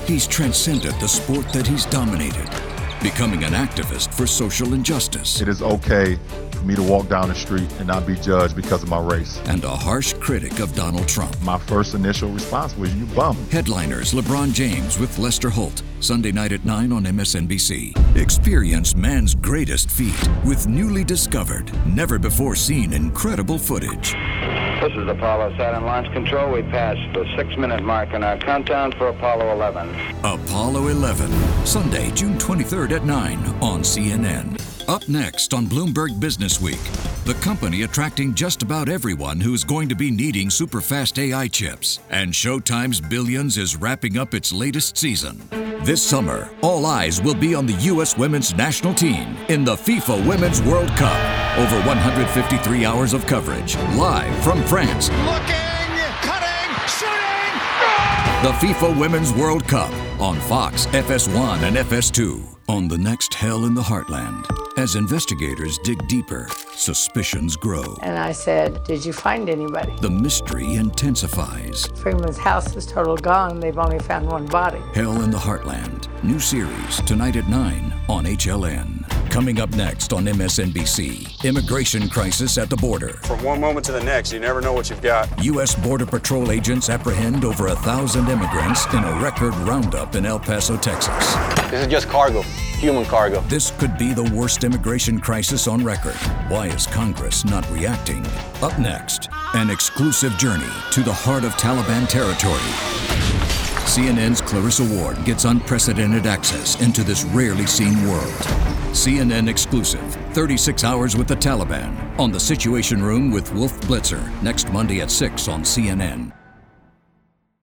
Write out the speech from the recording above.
He's transcended the sport that he's dominated, becoming an activist for social injustice. It is okay for me to walk down the street and not be judged because of my race. And a harsh critic of Donald Trump. My first initial response was, you bum. Headliners LeBron James with Lester Holt, Sunday night at 9 on MSNBC. Experience man's greatest feat with newly discovered, never-before-seen incredible footage. This is Apollo Saturn launch control. We passed the 6-minute mark in our countdown for Apollo 11. Apollo 11, Sunday, June 23rd at 9 on CNN. Up next on Bloomberg Business Week, the company attracting just about everyone who's going to be needing super-fast AI chips. And Showtime's Billions is wrapping up its latest season. This summer, all eyes will be on the U.S. women's national team in the FIFA Women's World Cup. Over 153 hours of coverage, live from France. Looking, cutting, shooting! The FIFA Women's World Cup on Fox, FS1, and FS2. On the next Hell in the Heartland, as investigators dig deeper, suspicions grow. And I said, did you find anybody? The mystery intensifies. Freeman's house is totally gone. They've only found one body. Hell in the Heartland. New series tonight at 9 on HLN. Coming up next on MSNBC, immigration crisis at the border. From one moment to the next, you never know what you've got. U.S. Border Patrol agents apprehend over 1,000 immigrants in a record roundup in El Paso, Texas. This is just cargo, human cargo. This could be the worst immigration crisis on record. Why is Congress not reacting? Up next, an exclusive journey to the heart of Taliban territory. CNN's Clarissa Ward gets unprecedented access into this rarely seen world. CNN exclusive, 36 Hours with the Taliban, on The Situation Room with Wolf Blitzer, next Monday at 6 on CNN.